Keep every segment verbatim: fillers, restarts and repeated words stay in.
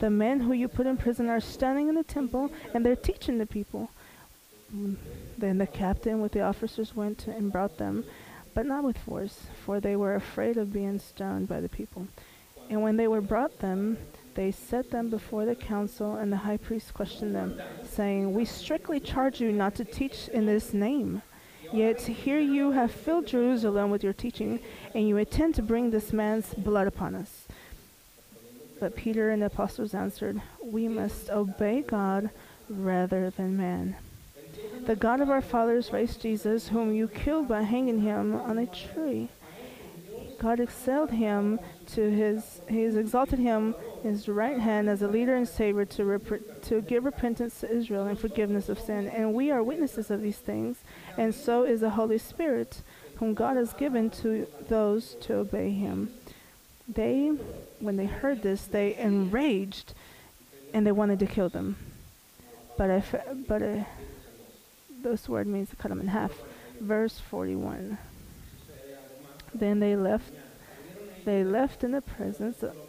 the men who you put in prison are standing in the temple, and they're teaching the people." Mm, Then the captain with the officers went and brought them, but not with force, for they were afraid of being stoned by the people. And when they were brought them, they set them before the council, and the high priest questioned them, saying, "We strictly charge you not to teach in this name. Yet here you have filled Jerusalem with your teaching, and you intend to bring this man's blood upon us." But Peter and the apostles answered, "We must obey God rather than man. The God of our fathers raised Jesus, whom you killed by hanging him on a tree. God exalted him to his, he has exalted him in his right hand as a leader and savior to, rep- to give repentance to Israel and forgiveness of sin. And we are witnesses of these things, and so is the Holy Spirit, whom God has given to those to obey him." They, when they heard this, they enraged, and they wanted to kill them. But I, f- but I, this word means to cut them in half. Verse forty-one. Then they left. They left in the presence of.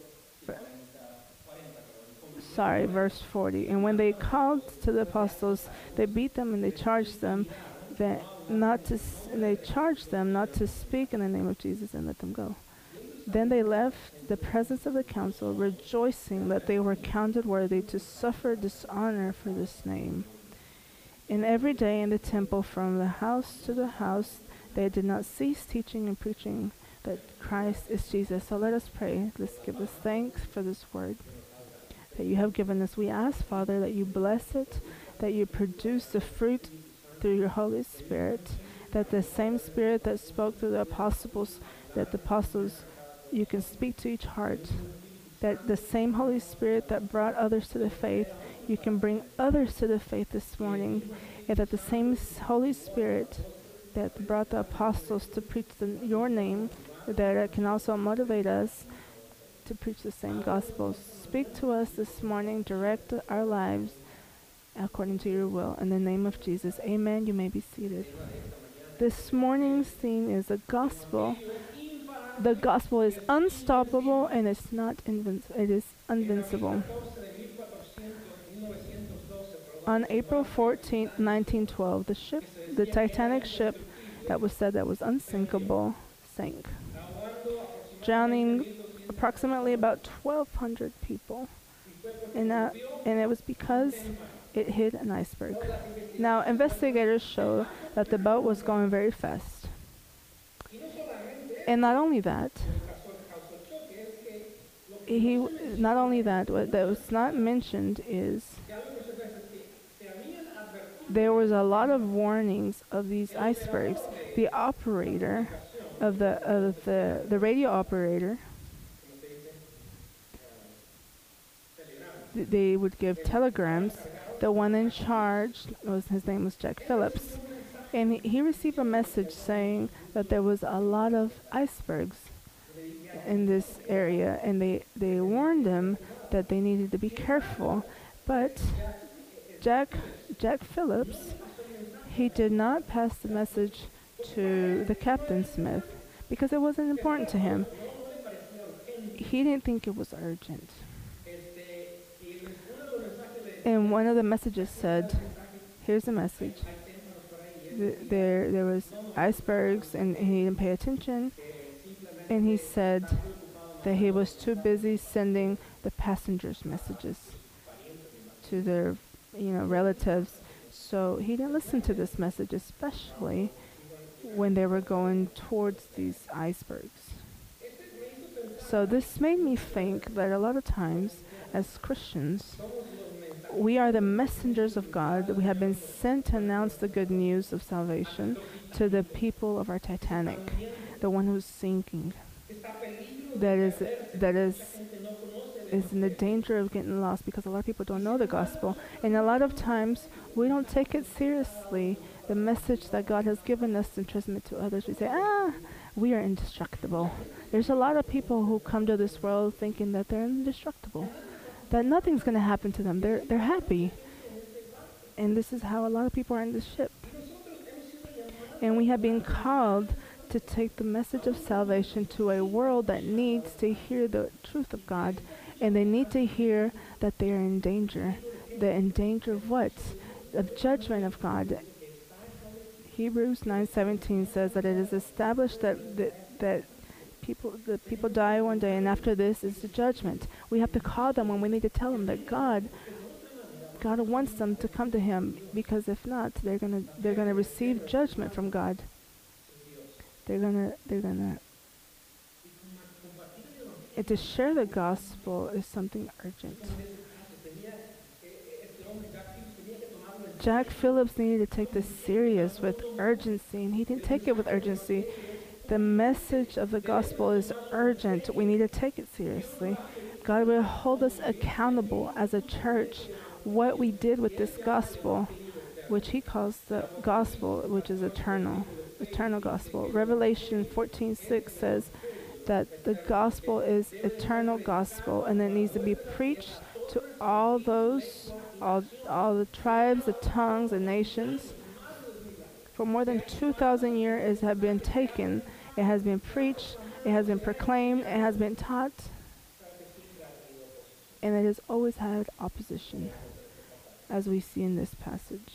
Sorry, verse forty. And when they called to the apostles, they beat them and they charged them that not to. S- they charged them not to speak in the name of Jesus and let them go. Then they left the presence of the council, rejoicing that they were counted worthy to suffer dishonor for this name. And every day in the temple, from the house to the house, they did not cease teaching and preaching that Christ is Jesus. So let us pray. Let's give us thanks for this word that you have given us. We ask, Father, that you bless it, that you produce the fruit through your Holy Spirit, that the same Spirit that spoke through the apostles, that the apostles, you can speak to each heart, that the same Holy Spirit that brought others to the faith, you can bring others to the faith this morning, and that the same Holy Spirit that brought the apostles to preach the, your name, that it can also motivate us to preach the same gospel. Speak to us this morning, direct our lives according to your will. In the name of Jesus, amen. You may be seated. This morning's theme is the gospel. The gospel is unstoppable, and it's not invinci- it is invincible. On April fourteenth, nineteen twelve, the ship, the Titanic ship that was said that was unsinkable, sank, drowning approximately about twelve hundred people. And, uh, and it was because it hit an iceberg. Now, investigators show that the boat was going very fast. And not only that, he not only that, what that was not mentioned is there was a lot of warnings of these icebergs. The operator of the of the the radio operator, th- they would give telegrams. The one in charge was his name was Jack Phillips, and he, he received a message saying that there was a lot of icebergs in this area, and they they warned him that they needed to be careful. But Jack Jack Phillips, he did not pass the message to the Captain Smith because it wasn't important to him. He didn't think it was urgent. And one of the messages said, here's the message. Th- there there was icebergs, and he didn't pay attention. And he said that he was too busy sending the passengers messages to their, you know, relatives. So he didn't listen to this message, especially when they were going towards these icebergs. So this made me think that a lot of times as Christians, we are the messengers of God. We have been sent to announce the good news of salvation to the people of our Titanic, the one who's sinking, that is that is is in the danger of getting lost because a lot of people don't know the gospel. And a lot of times we don't take it seriously, the message that God has given us and transmit to others. We say, ah, we are indestructible. There's a lot of people who come to this world thinking that they're indestructible, that nothing's going to happen to them. They're they're happy. And this is how a lot of people are in this ship. And we have been called to take the message of salvation to a world that needs to hear the truth of God And they need to hear that they are in danger. They're in danger of what? Of judgment of God. Hebrews nine seventeen says that it is established that, that, that people the people die one day, and after this is the judgment. We have to call them when we need to tell them that God God wants them to come to Him, because if not, they're gonna they're gonna receive judgment from God. They're gonna they're gonna and to share the gospel is something urgent. Jack Phillips needed to take this serious with urgency, and he didn't take it with urgency. The message of the gospel is urgent. We need to take it seriously. God will hold us accountable as a church what we did with this gospel, which He calls the gospel, which is eternal, eternal gospel. Revelation fourteen six says that the gospel is eternal gospel, and it needs to be preached to all those, all, all the tribes, the tongues, the nations. For more than two thousand years it has been taken, it has been preached, it has been proclaimed, it has been taught, and it has always had opposition, as we see in this passage.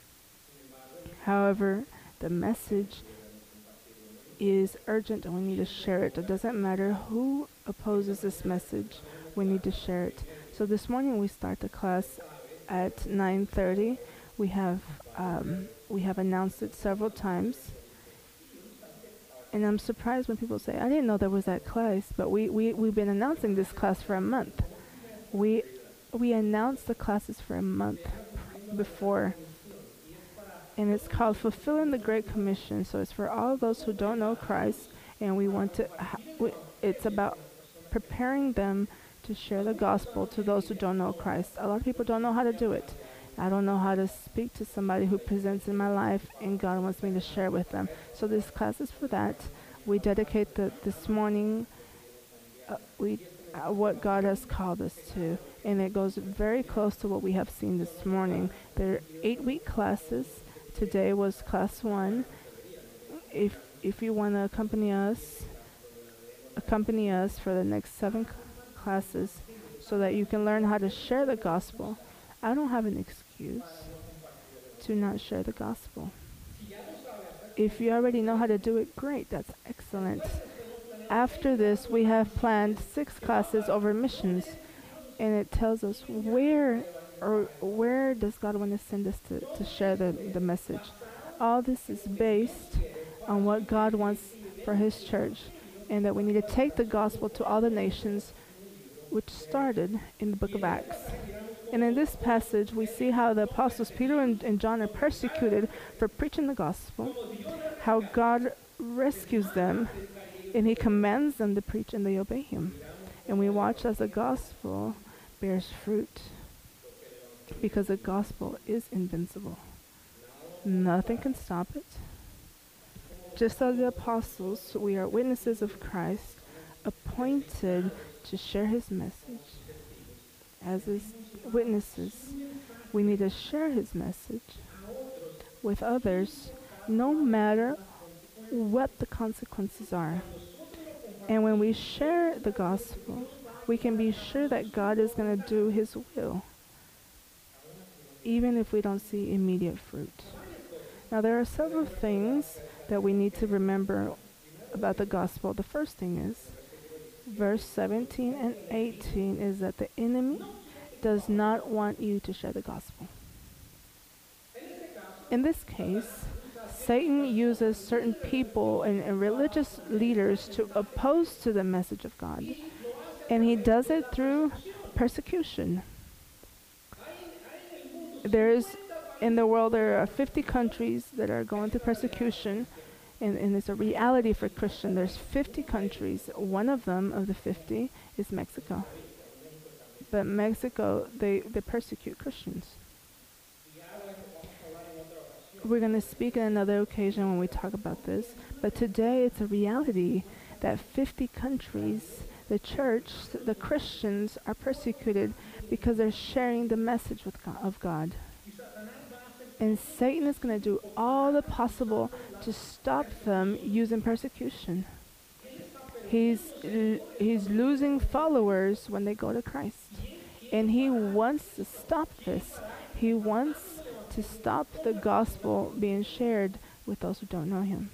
However, the message is urgent, and we need to share it. It doesn't matter who opposes this message, we need to share it. So this morning we start the class at nine thirty. We have um, we have announced it several times, and I'm surprised when people say, "I didn't know there was that class." But we we we've been announcing this class for a month. We we announced the classes for a month before, and it's called Fulfilling the Great Commission. So it's for all those who don't know Christ, and we want to. Ha- we, it's about preparing them to share the gospel to those who don't know Christ. A lot of people don't know how to do it. I don't know how to speak to somebody who presents in my life, and God wants me to share with them. So this class is for that. We dedicate the this morning uh, we uh, what God has called us to, and it goes very close to what we have seen this morning. There are eight-week classes. Today was class one. If if you want to accompany us, accompany us for the next seven classes. classes so that you can learn how to share the gospel. I don't have an excuse to not share the gospel. If you already know how to do it, great, that's excellent. After this, we have planned six classes over missions, and it tells us where or where does God want to send us to, to share the, the message. All this is based on what God wants for His church, and that we need to take the gospel to all the nations, which started in the book of Acts. And in this passage, we see how the apostles Peter and, and John are persecuted for preaching the gospel, how God rescues them, and He commands them to preach, and they obey Him. And we watch as the gospel bears fruit, because the gospel is invincible. Nothing can stop it. Just as the apostles, we are witnesses of Christ, appointed to share His message. As His witnesses, we need to share His message with others, no matter what the consequences are. And when we share the gospel, we can be sure that God is going to do His will, even if we don't see immediate fruit. Now, there are several things that we need to remember about the gospel. The first thing is, verse seventeen and eighteen is that the enemy does not want you to share the gospel. In this case, Satan uses certain people and, and religious leaders to oppose to the message of God. And he does it through persecution. There is, in the world, there are fifty countries that are going through persecution. And, and it's a reality for Christians. There's fifty countries. One of them, of the fifty, is Mexico. But Mexico, they, they persecute Christians. We're going to speak on another occasion when we talk about this. But today, it's a reality that fifty countries, the church, the Christians, are persecuted because they're sharing the message with God, of God. And Satan is going to do all the possible to stop them using persecution. He's l- he's losing followers when they go to Christ. And he wants to stop this. He wants to stop the gospel being shared with those who don't know him.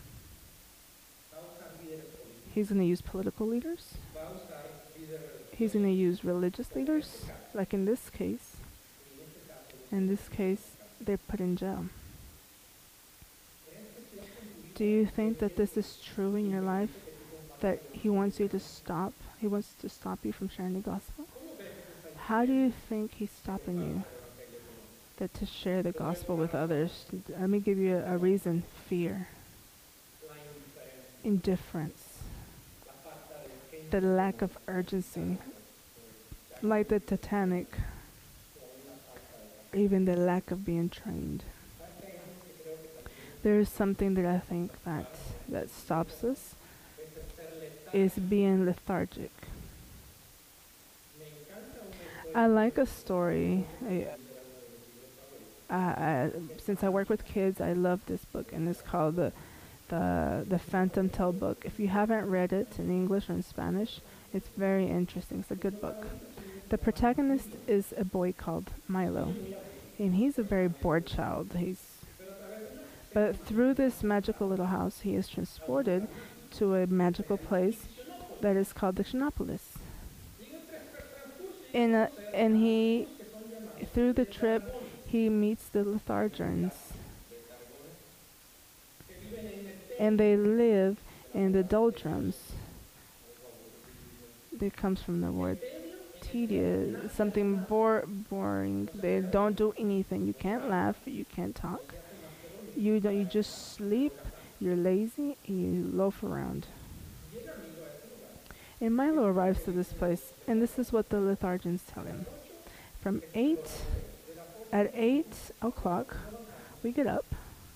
He's going to use political leaders. He's going to use religious leaders, like in this case. In this case, they're put in jail. Do you think that this is true in your life? That he wants you to stop? He wants to stop you from sharing the gospel? How do you think he's stopping you? That to share the gospel with others. Let me give you a, a reason. Fear. Indifference. The lack of urgency. Like the Titanic. Even the lack of being trained. There is something that I think that that stops us. Is being lethargic. I like a story. I, I, I, since I work with kids, I love this book, and it's called the the the Phantom Tale book. If you haven't read it in English or in Spanish, it's very interesting. It's a good book. The protagonist is a boy called Milo, and he's a very bored child. He's but through this magical little house, he is transported to a magical place that is called the Xenopolis. And, uh, and he, through the trip, he meets the Lethargians. And they live in the doldrums. It comes from the word tedious, something bore, boring. They don't do anything. You can't laugh, you can't talk. You don't, you just sleep, you're lazy, and you loaf around. And Milo arrives to this place, and this is what the Lethargians tell him. From eight, at eight o'clock, we get up,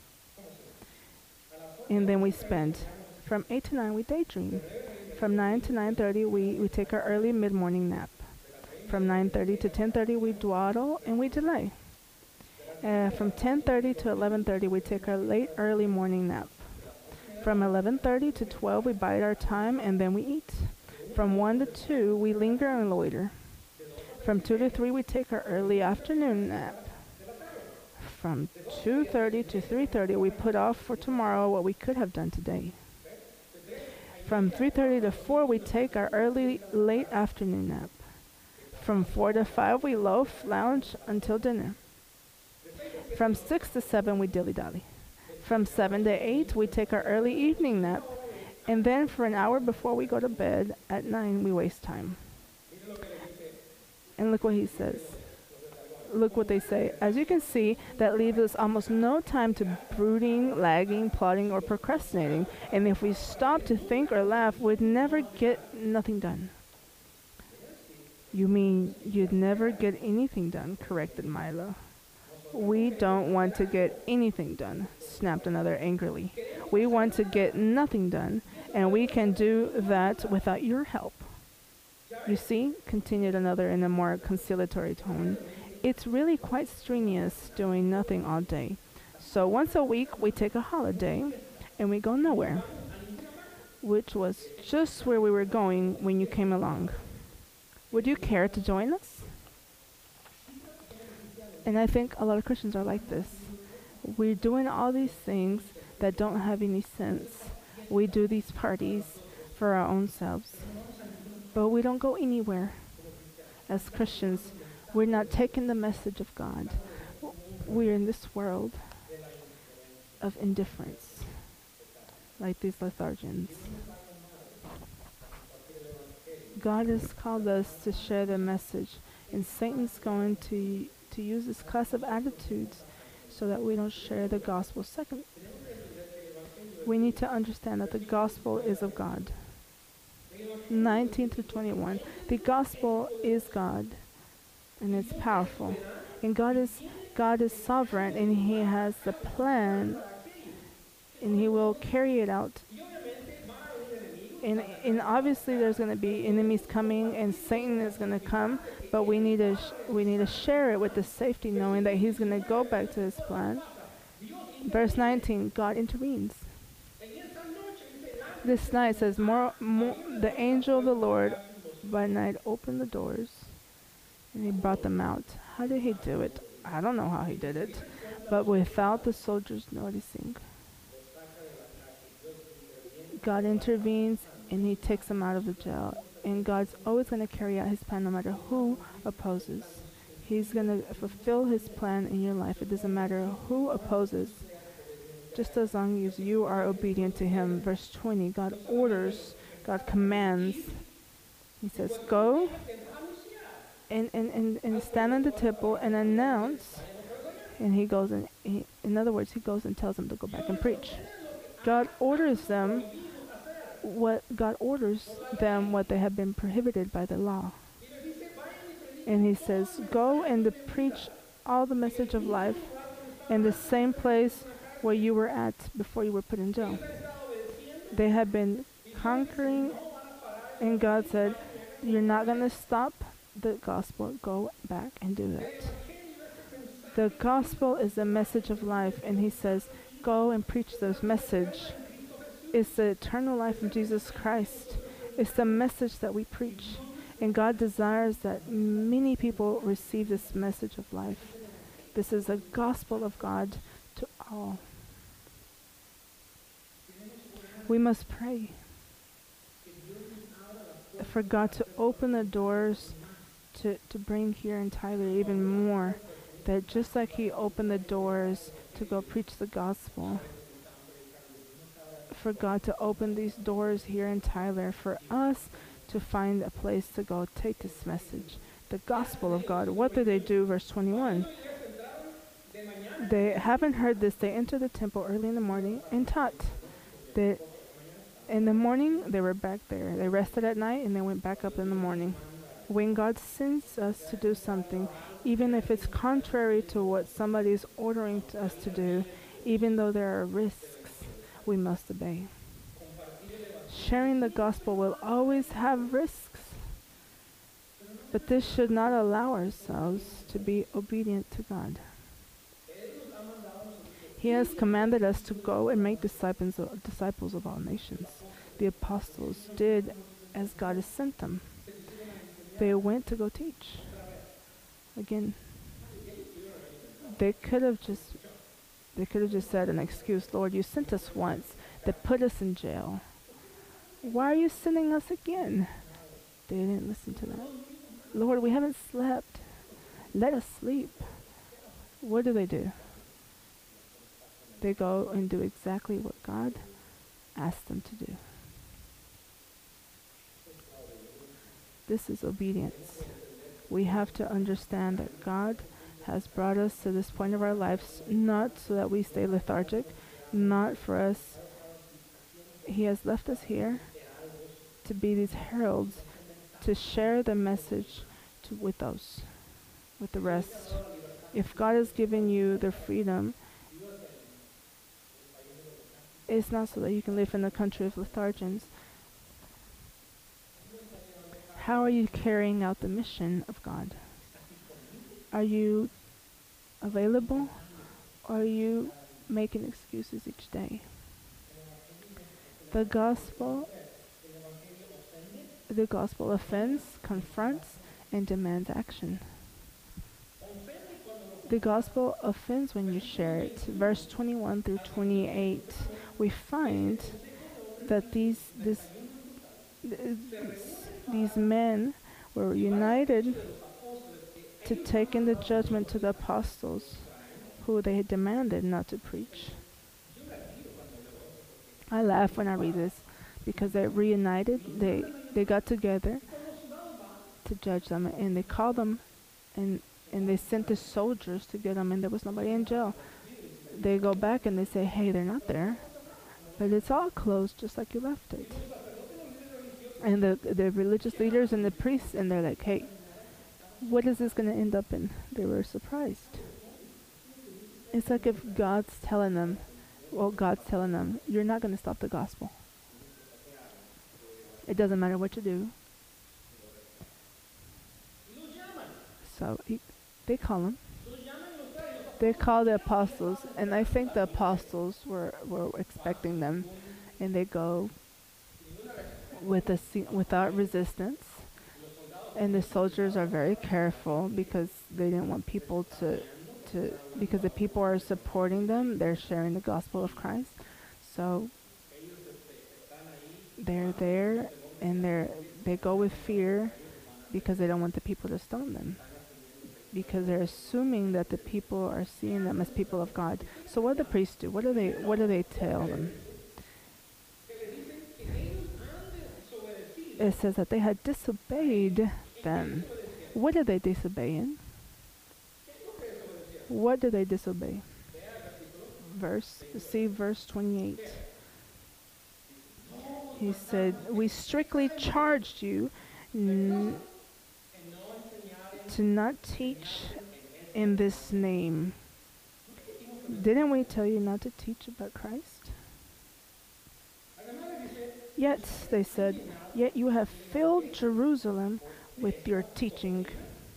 and then we spend. From eight to nine, we daydream. From nine to nine thirty, we, we take our early mid-morning nap. From nine thirty to ten thirty, we dawdle and we delay. Uh, from ten thirty to eleven thirty, we take our late early morning nap. From eleven thirty to twelve, we bide our time and then we eat. From one to two, we linger and loiter. From two to three, we take our early afternoon nap. From two thirty to three thirty, we put off for tomorrow what we could have done today. From three thirty to four, we take our early late afternoon nap. From four to five, we loaf, lounge until dinner. From six to seven, we dilly-dally. From seven to eight, we take our early evening nap. And then for an hour before we go to bed, at nine, we waste time. And look what he says. Look what they say. As you can see, that leaves us almost no time to brooding, lagging, plotting, or procrastinating. And if we stop to think or laugh, we'd never get nothing done. You mean you'd never get anything done, corrected Milo. We don't want to get anything done, snapped another angrily. We want to get nothing done, and we can do that without your help. You see, continued another in a more conciliatory tone, it's really quite strenuous doing nothing all day. So once a week, we take a holiday, and we go nowhere, which was just where we were going when you came along. Would you care to join us? And I think a lot of Christians are like this. We're doing all these things that don't have any sense. We do these parties for our own selves. But we don't go anywhere. As Christians, we're not taking the message of God. We're in this world of indifference, like these Lethargians. God has called us to share the message, and Satan's going to to use this class of attitudes so that we don't share the gospel. Second, we need to understand that the gospel is of God. nineteen through twenty-one. The gospel is God, and it's powerful. And God is God is sovereign, and He has the plan, and He will carry it out. And, and obviously there's going to be enemies coming, and Satan is going to come, but we need to sh- we need to share it with the safety, knowing that he's going to go back to his plan. Verse nineteen, God intervenes. This night says, more, more, the angel of the Lord by night opened the doors and he brought them out. How did he do it? I don't know how he did it, but without the soldiers noticing. God intervenes and he takes them out of the jail. And God's always going to carry out his plan no matter who opposes. He's going to fulfill his plan in your life. It doesn't matter who opposes, just as long as you are obedient to him. Verse twenty, God orders, God commands. He says, go and, and, and, and stand in the temple and announce. And he goes and, he, in other words, he goes and tells them to go back and preach. God orders them what God orders them what they have been prohibited by the law. And he says, go and preach all the message of life in the same place where you were at before you were put in jail. They had been conquering, and God said, you're not going to stop the gospel. Go back and do that. The gospel is the message of life, and he says, go and preach this message. It's the eternal life of Jesus Christ. It's the message that we preach. And God desires that many people receive this message of life. This is the gospel of God to all. We must pray for God to open the doors to, to bring here in Tyler even more. That just like he opened the doors to go preach the gospel, for God to open these doors here in Tyler, for us to find a place to go take this message, the gospel of God. What did they do? Verse twenty-one. They haven't heard this. They entered the temple early in the morning and taught. They, in the morning, they were back there. They rested at night and they went back up in the morning. When God sends us to do something, even if it's contrary to what somebody is ordering to us to do, even though there are risks, we must obey. Sharing the gospel will always have risks, but this should not allow ourselves to be obedient to God. He has commanded us to go and make disciples of, disciples of all nations. The apostles did as God has sent them. They went to go teach. Again, they could have just they could have just said an excuse, Lord, you sent us once, that put us in jail. Why are you sending us again? They didn't listen to that. Lord, we haven't slept. Let us sleep. What do they do? They go and do exactly what God asked them to do. This is obedience. We have to understand that God has brought us to this point of our lives, not so that we stay lethargic, not for us. He has left us here to be these heralds, to share the message to, with those, with the rest. If God has given you the freedom, it's not so that you can live in the country of lethargians. How are you carrying out the mission of God? Are you available, or are you making excuses each day? The gospel, the gospel offends, confronts, and demands action. The gospel offends when you share it. Verse twenty-one through twenty-eight, we find that these this, this these men were united to take in the judgment to the apostles, who they had demanded not to preach. I laugh when I read this, because they reunited, they, they got together to judge them, and they called them, and, and they sent the soldiers to get them, and there was nobody in jail. They go back and they say, hey, they're not there, but it's all closed just like you left it. And the the religious leaders and the priests, and they're like, hey, what is this going to end up in? They were surprised. It's like if God's telling them, well, God's telling them, you're not going to stop the gospel. It doesn't matter what you do. So he, they call him. They call the apostles, and I think the apostles were, were expecting them, and they go with a, without resistance. And the soldiers are very careful because they didn't want people to, to because the people are supporting them, they're sharing the gospel of Christ. So they're there and they're they go with fear because they don't want the people to stone them. Because they're assuming that the people are seeing them as people of God. So what do the priests do? What do they what do they tell them? It says that they had disobeyed them. What did they disobey in? What did they disobey? Verse, see verse twenty-eight. He said, we strictly charged you n- to not teach in this name. Didn't we tell you not to teach about Christ? Yet, they said, yet you have filled Jerusalem with your teaching.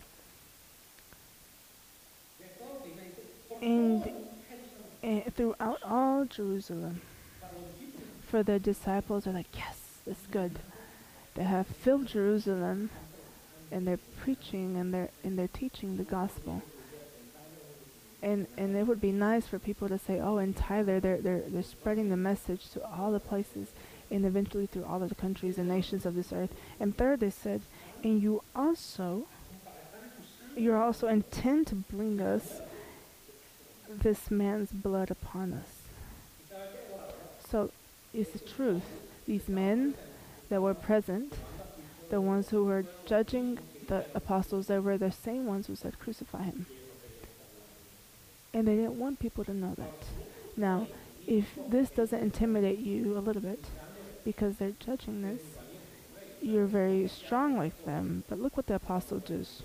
And, and throughout all Jerusalem. For the disciples are like, yes, that's good. They have filled Jerusalem and they're preaching and they're and they're teaching the gospel. And and it would be nice for people to say, oh, in Tyler they're they're they're spreading the message to all the places and eventually through all of the countries and nations of this earth. And third, they said, and you also you're also intent to bring us this man's blood upon us. So it's the truth. These men that were present, the ones who were judging the apostles, they were the same ones who said, crucify him. And they didn't want people to know that. Now, if this doesn't intimidate you a little bit, because they're judging this, you're very strong like them. But look what the apostle does.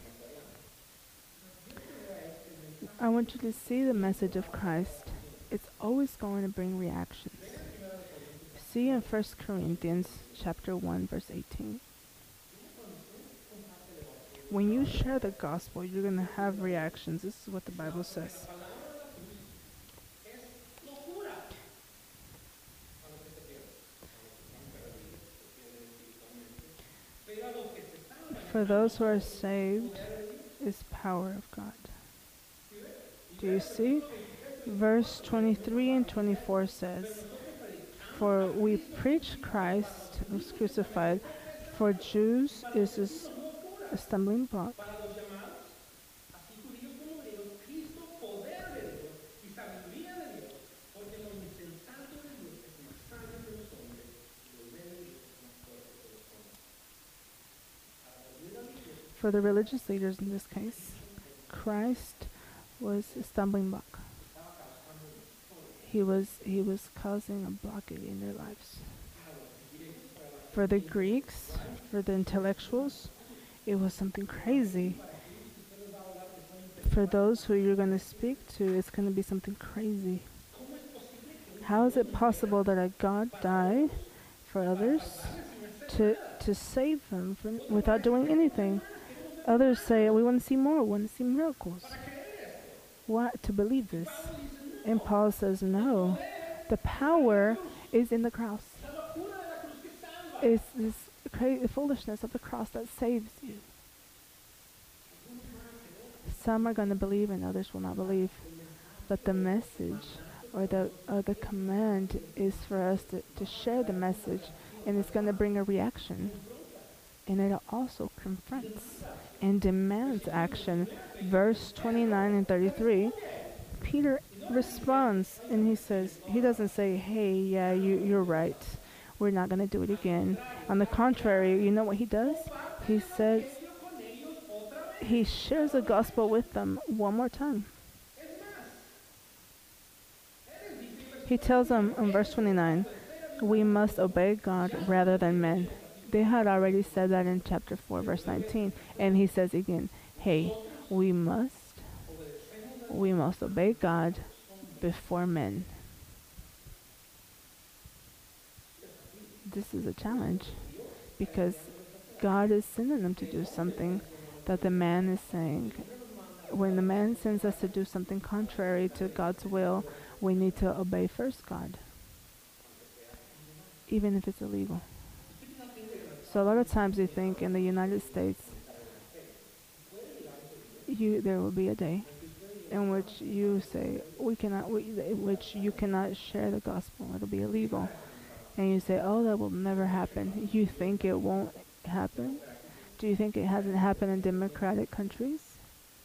I want you to see the message of Christ. It's always going to bring reactions. See in First Corinthians chapter one, verse eighteen. When you share the gospel, you're going to have reactions. This is what the Bible says. For those who are saved is power of God. Do you see? Verse twenty-three and twenty-four says, for we preach Christ who's crucified. For Jews is a stumbling block. For the religious leaders in this case, Christ was a stumbling block. He was he was causing a blockade in their lives. For the Greeks, for the intellectuals, it was something crazy. For those who you're going to speak to, it's going to be something crazy. How is it possible that a God died for others to to save them from, without doing anything? Others say, we want to see more, we want to see miracles. What to believe this? And Paul says, no, the power is in the cross. It's this crazy foolishness of the cross that saves you. Some are going to believe and others will not believe. But the message or the or the command is for us to, to share the message, and it's going to bring a reaction. And it also confronts and demands action. Verse twenty-nine and thirty-three, Peter responds and he says, he doesn't say, hey, yeah, you, you're right. We're not going to do it again. On the contrary, you know what he does? He says, he shares the gospel with them one more time. He tells them in verse twenty-nine, we must obey God rather than men. They had already said that in chapter four, verse nineteen. And he says again, hey, we must, we must obey God before men. This is a challenge because God is sending them to do something that the man is saying. When the man sends us to do something contrary to God's will, we need to obey first God, even if it's illegal. So a lot of times you think in the United States, you there will be a day in which you say we cannot, we, in which you cannot share the gospel. It'll be illegal, and you say, "Oh, that will never happen." You think it won't happen? Do you think it hasn't happened in democratic countries?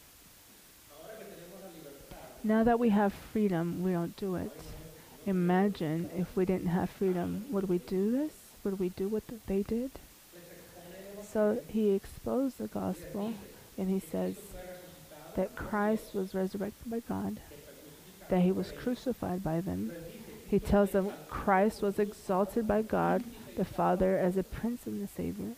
Now that we have freedom, we don't do it. Imagine if we didn't have freedom. Would we do this? Would we do what th- they did? So he exposed the gospel, and he says that Christ was resurrected by God, that he was crucified by them. He tells them Christ was exalted by God the Father as a Prince and the Savior.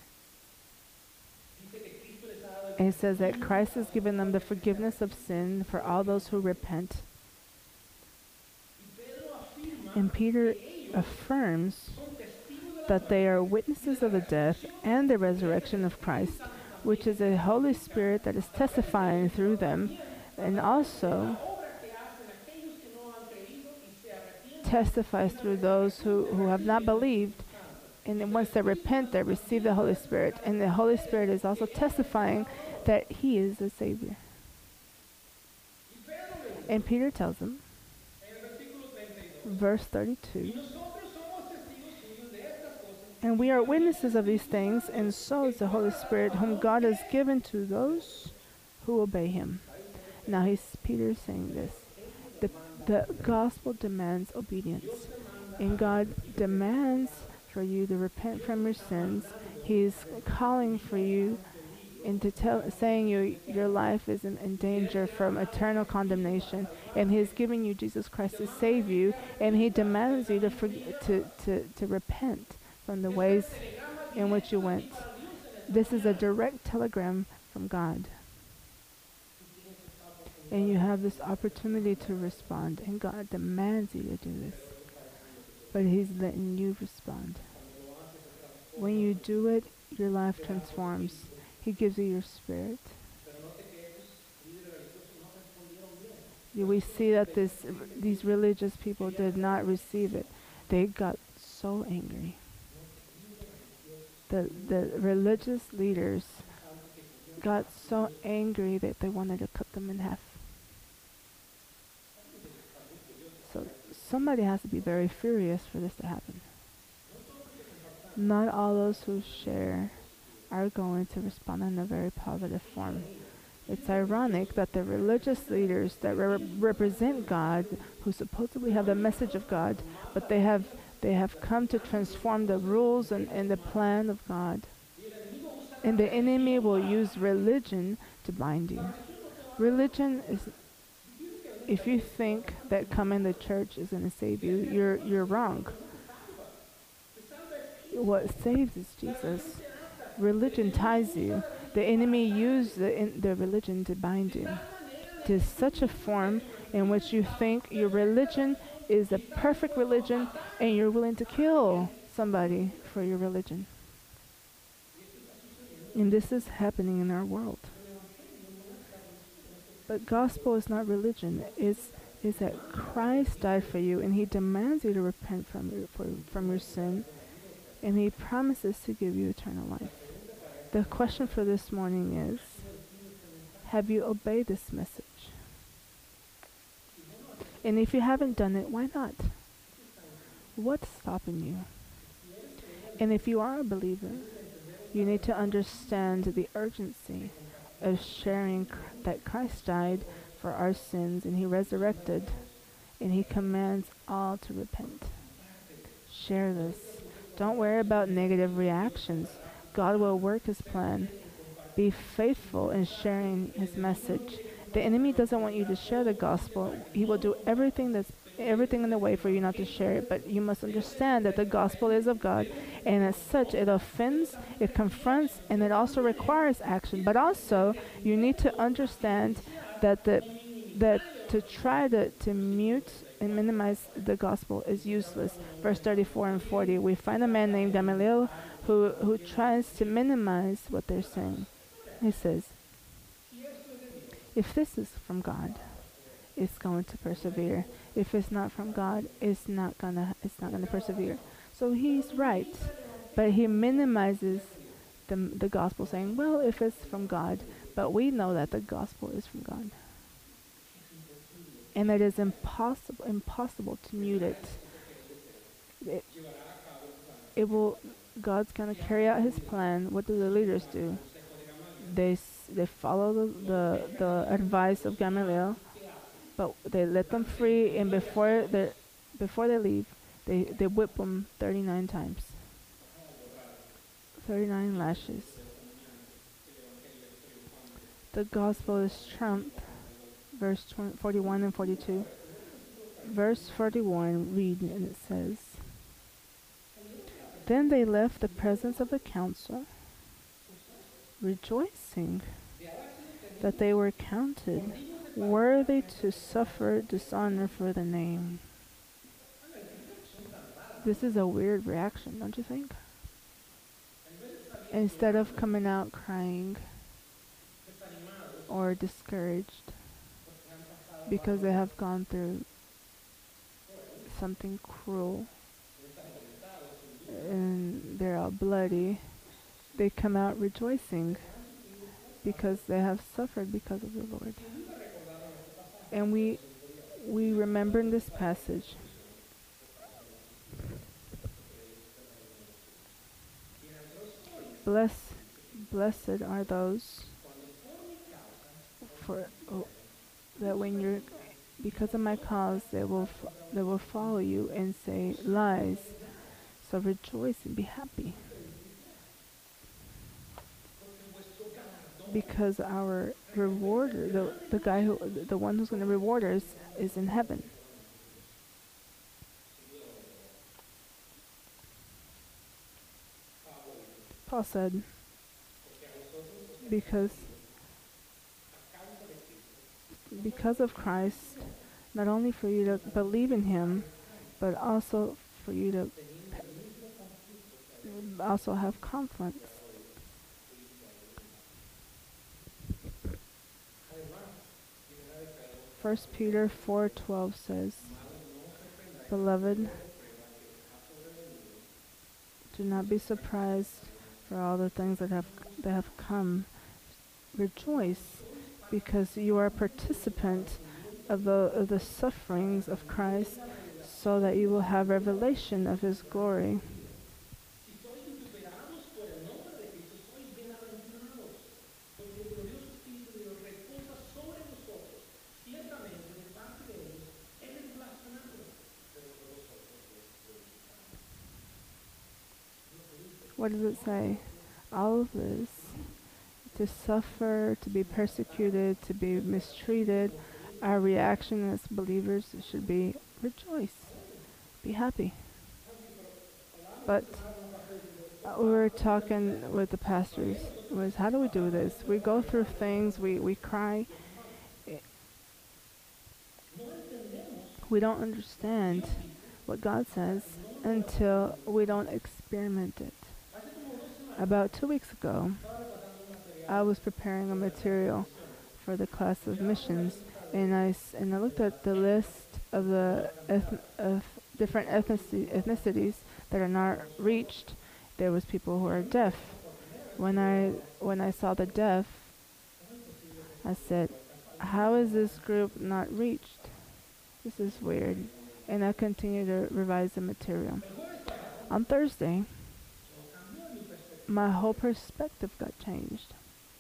And he says that Christ has given them the forgiveness of sin for all those who repent. And Peter affirms that they are witnesses of the death and the resurrection of Christ, which is a Holy Spirit that is testifying through them, and also testifies through those who, who have not believed. And then once they repent, they receive the Holy Spirit. And the Holy Spirit is also testifying that he is the Savior. And Peter tells them, verse thirty-two, and we are witnesses of these things, and so is the Holy Spirit, whom God has given to those who obey him. Now he's Peter saying this. The, the gospel demands obedience, and God demands for you to repent from your sins. He's calling for you into tell, saying you your life is in, in danger from eternal condemnation, and he's giving you Jesus Christ to save you, and he demands you to for, to, to to repent from the ways in which you went. This is a direct telegram from God, and you have this opportunity to respond, and God demands you to do this, but he's letting you respond. When you do it, your life transforms. He gives you your spirit. We see that this these religious people did not receive it. They got so angry. The the religious leaders got so angry that they wanted to cut them in half. So somebody has to be very furious for this to happen. Not all those who share are going to respond in a very positive form. It's ironic that the religious leaders that re- represent God, who supposedly have the message of God, but they have they have come to transform the rules and, and the plan of God. And the enemy will use religion to bind you. Religion is, if you think that coming to church is going to save you, you're you're wrong. What saves is Jesus. Religion ties you. The enemy used the, in, the religion to bind you to such a form in which you think your religion is a perfect religion, and you're willing to kill somebody for your religion. And this is happening in our world. But gospel is not religion. It's is that Christ died for you, and he demands you to repent from your for, from your sin, and he promises to give you eternal life. The question for this morning is, have you obeyed this message? And if you haven't done it, why not? What's stopping you? And if you are a believer, you need to understand the urgency of sharing cr- that Christ died for our sins, and he resurrected, and he commands all to repent. Share this. Don't worry about negative reactions. God will work his plan. Be faithful in sharing his message. The enemy doesn't want you to share the gospel. He will do everything that's everything in the way for you not to share it, but you must understand that the gospel is of God, and as such it offends, it confronts, and it also requires action. But also you need to understand that the that to try to, to mute and minimize the gospel is useless. Verse thirty-four and forty, we find a man named Gamaliel who, who tries to minimize what they're saying. He says, if this is from God, it's going to persevere. If it's not from God, it's not gonna it's not gonna persevere. So he's right, but he minimizes the, the gospel saying, well, if it's from God, but we know that the gospel is from God. And it is impossible impossible to mute it. It, it will, God's going to carry out his plan. What do the leaders do? They they follow the, the, the advice of Gamaliel, but they let them free, and before they before they leave, they, they whip them thirty-nine times. thirty-nine lashes. The gospel is trumped. Verse forty-one and forty-two. Verse forty-one, read, and it says, then they left the presence of the council, rejoicing that they were counted worthy to suffer dishonor for the name. This is a weird reaction, don't you think? Instead of coming out crying or discouraged because they have gone through something cruel and they're all bloody, they come out rejoicing because they have suffered because of the Lord. And we we remember in this passage Bless, blessed are those for oh, that when you're because of my cause they will f- they will follow you and say lies. So rejoice and be happy, because our rewarder, the the guy who the one who's going to reward us, is in heaven. Paul said, because because of Christ, not only for you to believe in him, but also for you to also have confidence. First Peter four twelve says, beloved, do not be surprised for all the things that have that have come. Rejoice, because you are a participant of the of the sufferings of Christ, so that you will have revelation of his glory. What does it say? All of this, to suffer, to be persecuted, to be mistreated, our reaction as believers should be rejoice, be happy. But uh, we were talking with the pastors, was how do we do this? We go through things, we, we cry. We don't understand what God says until we don't experiment it. About two weeks ago, I was preparing a material for the class of missions, and I, s- and I looked at the list of the eth- of different ethnici- ethnicities that are not reached. There was people who are deaf. When I when I saw the deaf, I said, how is this group not reached? This is weird. And I continued to revise the material. On Thursday, my whole perspective got changed.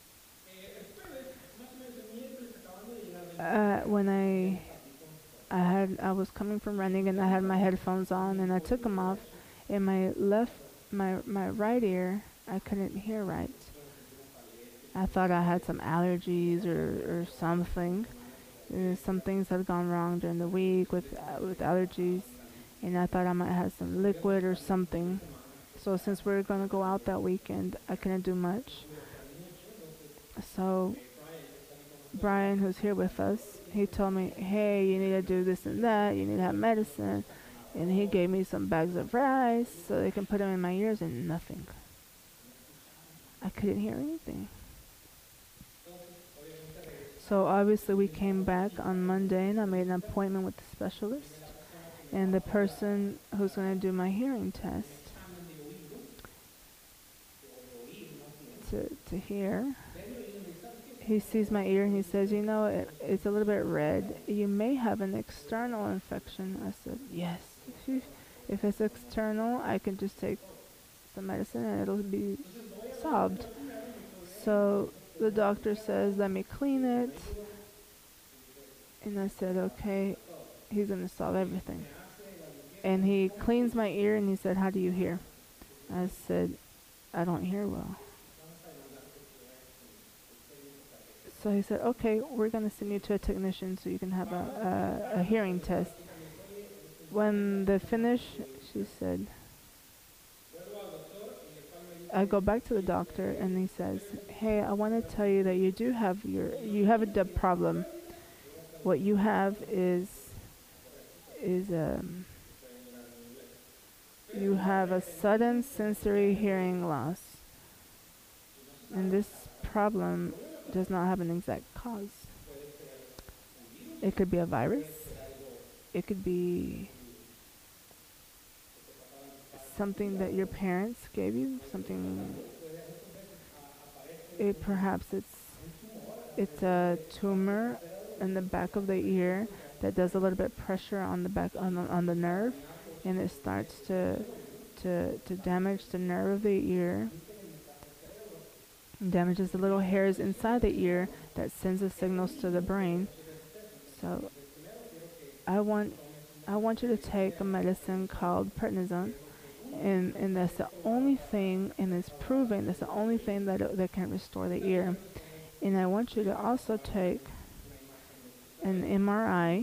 Uh, when I I had I was coming from running and I had my headphones on and I took them off, and my left my my right ear I couldn't hear right. I thought I had some allergies or or something. Uh, some things had gone wrong during the week with uh, with allergies, and I thought I might have some liquid or something. So since we were gonna go out that weekend, I couldn't do much. So Brian, who's here with us, he told me, hey, you need to do this and that, you need to have medicine. And he gave me some bags of rice so they can put them in my ears, and nothing. I couldn't hear anything. So obviously we came back on Monday and I made an appointment with the specialist and the person who's going to do my hearing test. to, to hear. He sees my ear and he says, you know, it, it's a little bit red. You may have an external infection. I said, yes. If, you, if it's external, I can just take some medicine and it'll be solved. So the doctor says, let me clean it. And I said, okay, he's going to solve everything. And he cleans my ear and he said, how do you hear? I said, I don't hear well. So he said, okay, we're going to send you to a technician so you can have a, a, a hearing test. When they finish, she said, I go back to the doctor and he says, hey, I want to tell you that you do have your, you have a dub problem. What you have is, is um, you have a sudden sensory hearing loss. And this problem does not have an exact cause. It could be a virus. It could be something that your parents gave you, something, it perhaps it's it's a tumor in the back of the ear that does a little bit pressure on the back on the, on the nerve, and it starts to to to damage the nerve of the ear, and damages the little hairs inside the ear that sends the signals to the brain. So I want I want you to take a medicine called prednisone. And, and that's the only thing, and it's proven that's the only thing that it, that can restore the ear. And I want you to also take an M R I.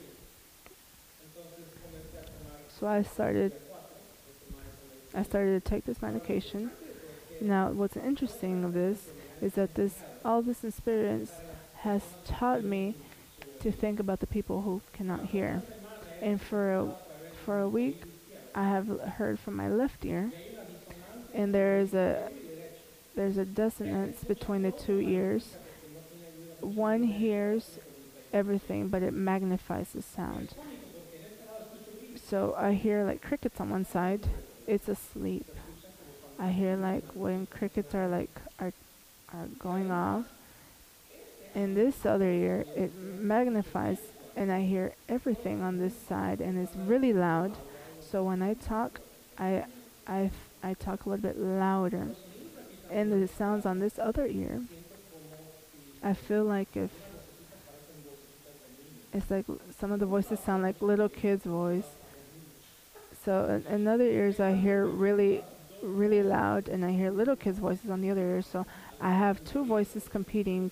So I started, I started to take this medication. Now, what's interesting of this is that this, all this experience has taught me to think about the people who cannot hear. And for a, for a week, I have heard from my left ear, and there is a there's a dissonance between the two ears. One hears everything, but it magnifies the sound. So I hear like crickets on one side. It's asleep. I hear like when crickets are like are are going off. In this other ear, it magnifies, and I hear everything on this side, and it's really loud. So when I talk, I, I, I talk a little bit louder. And the sounds on this other ear, I feel like if, it's like some of the voices sound like little kids' voice. So in, in other ears, I hear really, really loud, and I hear little kids' voices on the other ear. So I have two voices competing.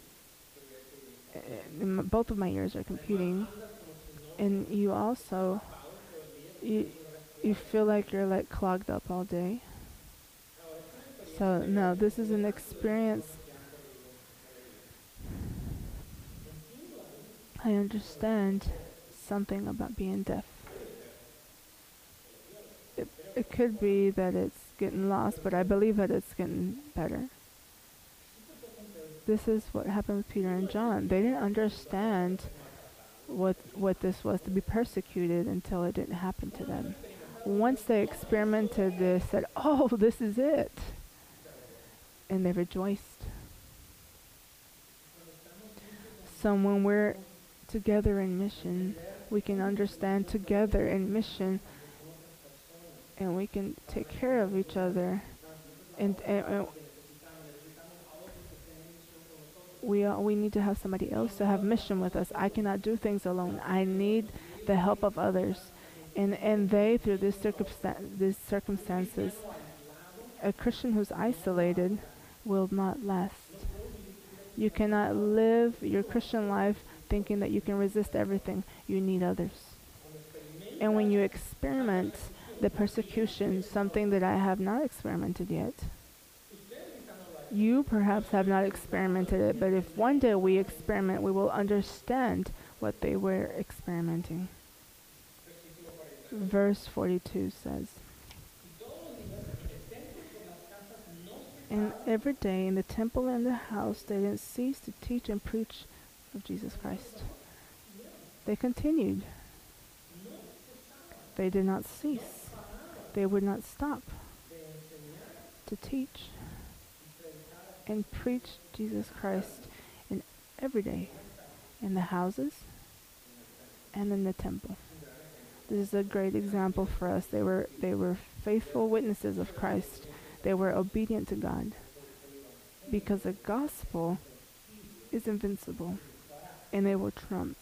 In both of my ears are competing. And you also... You, you feel like you're like clogged up all day. So no, this is an experience. I understand something about being deaf. It, it could be that it's getting lost, but I believe that it's getting better. This is what happened with Peter and John. They didn't understand what what this was, to be persecuted, until it didn't happen to them. Once they experimented this, said, oh, this is it. And they rejoiced. So when we're together in mission, we can understand together in mission, and we can take care of each other. And, and, and we uh, we need to have somebody else to have mission with us. I cannot do things alone. I need the help of others. And and they, through this circumstan- these circumstances, a Christian who's isolated will not last. You cannot live your Christian life thinking that you can resist everything. You need others. And when you experiment the persecution, something that I have not experimented yet, you perhaps have not experimented it, but if one day we experiment, we will understand what they were experimenting. Verse forty-two says, and every day in the temple and the house they didn't cease to teach and preach of Jesus Christ. They continued. They did not cease. They would not stop to teach. and preach Jesus Christ in every day, in the houses and in the temple. This is a great example for us. They were they were faithful witnesses of Christ. They were obedient to God, because the gospel is invincible and it will trump.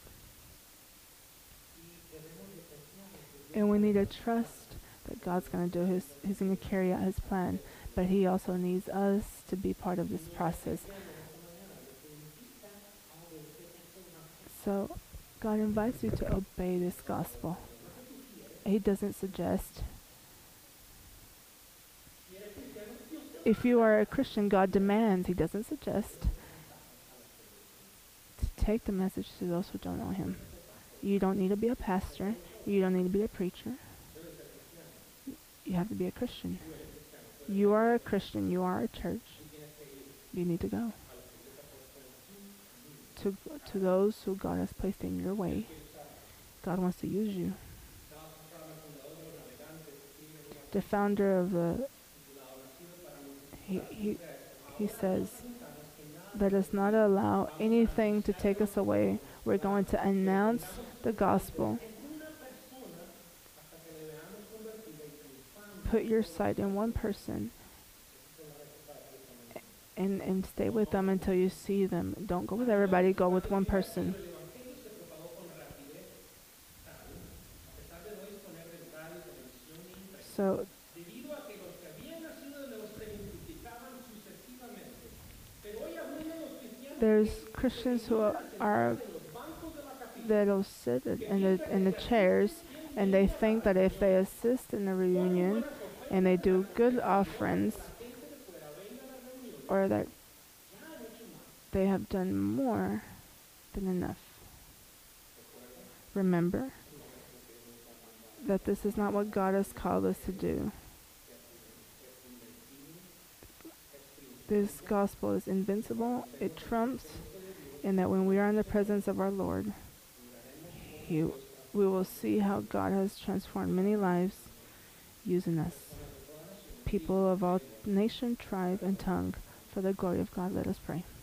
And we need to trust that God's going to do his, he's going to carry out his plan. But he also needs us to be part of this process. So God invites you to obey this gospel. He doesn't suggest. If you are a Christian, God demands. He doesn't suggest to take the message to those who don't know him. You don't need to be a pastor. You don't need to be a preacher. You have to be a Christian. You are a Christian. You are a church. You need to go to to those who God has placed in your way. God wants to use you. The founder of the he he he says, "Let us not allow anything to take us away. We're going to announce the gospel. Put your sight in one person and, and stay with them until you see them. Don't go with everybody, go with one person." So there's Christians who are that'll sit in the in the chairs, and they think that if they assist in the reunion and they do good offerings, or that they have done more than enough. Remember that this is not what God has called us to do. This gospel is invincible, it trumps, and that when we are in the presence of our Lord, he, we will see how God has transformed many lives using us. People of all nation, tribe, and tongue, for the glory of God, let us pray.